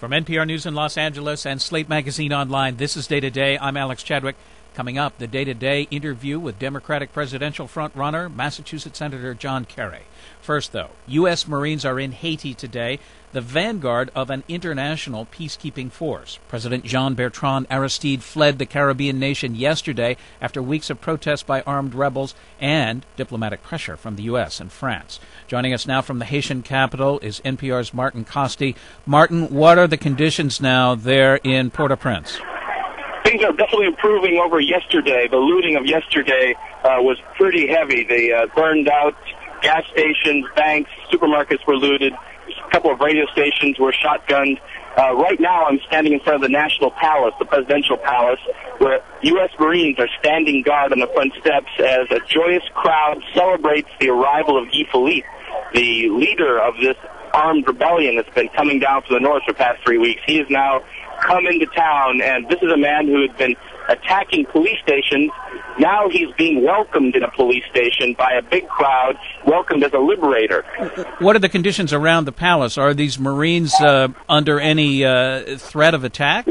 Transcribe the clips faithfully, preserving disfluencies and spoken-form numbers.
From N P R News in Los Angeles and Slate Magazine Online, this is Day to Day. I'm Alex Chadwick. Coming up, the Day to Day interview with Democratic presidential frontrunner, Massachusetts Senator John Kerry. First, though, U S. Marines are in Haiti today, the vanguard of an international peacekeeping force. President Jean-Bertrand Aristide fled the Caribbean nation yesterday after weeks of protests by armed rebels and diplomatic pressure from the U S and France. Joining us now from the Haitian capital is N P R's Martin Kaste. Martin, what are the conditions now there in Port-au-Prince? Things are definitely improving over yesterday. The looting of yesterday uh, was pretty heavy. They uh, burned out gas stations, banks, supermarkets were looted. A couple of radio stations were shotgunned. Uh, right now I'm standing in front of the National Palace, the Presidential Palace, where U S. Marines are standing guard on the front steps as a joyous crowd celebrates the arrival of Guy Philippe, the leader of this armed rebellion that's been coming down from the north for the past three weeks. He is now come into town, and this is a man who had been attacking police stations. Now he's being welcomed in a police station by a big crowd, welcomed as a liberator. What are the conditions around the palace? Are these Marines uh, under any uh, threat of attack?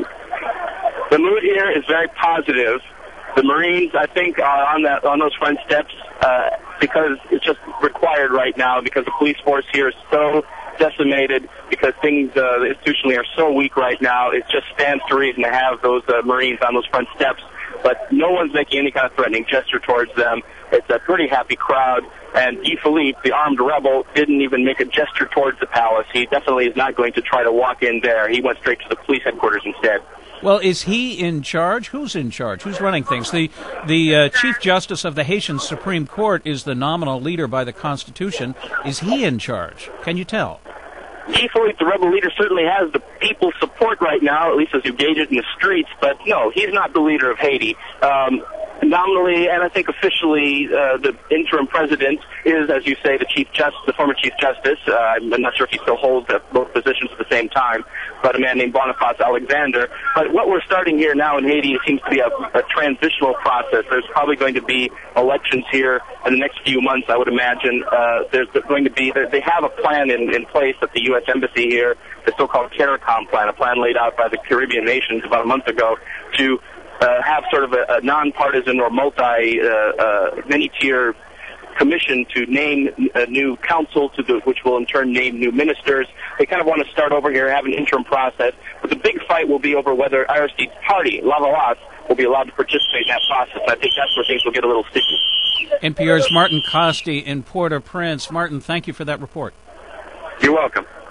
The mood here is very positive. The Marines, I think, are on that on those front steps uh, because it's just required right now, because the police force here is so decimated, because things uh, institutionally are so weak right now. It just stands to reason to have those uh, Marines on those front steps. But no one's making any kind of threatening gesture towards them. It's a pretty happy crowd. And Guy Philippe, the armed rebel, didn't even make a gesture towards the palace. He definitely is not going to try to walk in there. He went straight to the police headquarters instead. Well, is he in charge? Who's in charge? Who's running things? The the uh, Chief Justice of the Haitian Supreme Court is the nominal leader by the Constitution. Is he in charge? Can you tell? Guy Philippe, the rebel leader, certainly has the people's support right now, at least as you gauge it in the streets, but no, he's not the leader of Haiti. Um, nominally, and I think officially, uh, the interim president is, as you say, the chief justice, the former chief justice. Uh, I'm not sure if he still holds both positions at the same time, but a man named Boniface Alexander. But what we're starting here now in Haiti seems to be a, a transitional process. There's probably going to be elections here in the next few months, I would imagine. Uh, there's going to be, they have a plan in, in place at the U S Embassy here, the so-called CARICOM plan, a plan laid out by the Caribbean nations about a month ago to uh, have sort of a, a nonpartisan or multi, uh, uh, many-tier commission to name a new council, to the, which will in turn name new ministers. They kind of want to start over here, have an interim process, but the big fight will be over whether Aristide's party, Lavalas, will be allowed to participate in that process. I think that's where things will get a little sticky. N P R's Martin Kaste in Port-au-Prince. Martin, thank you for that report. You're welcome.